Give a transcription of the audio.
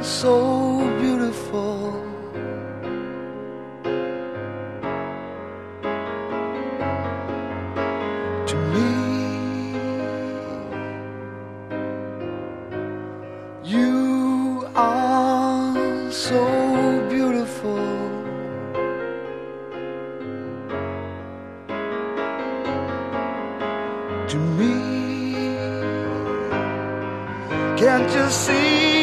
so beautiful. To me, you are so beautiful. To me, can't you see?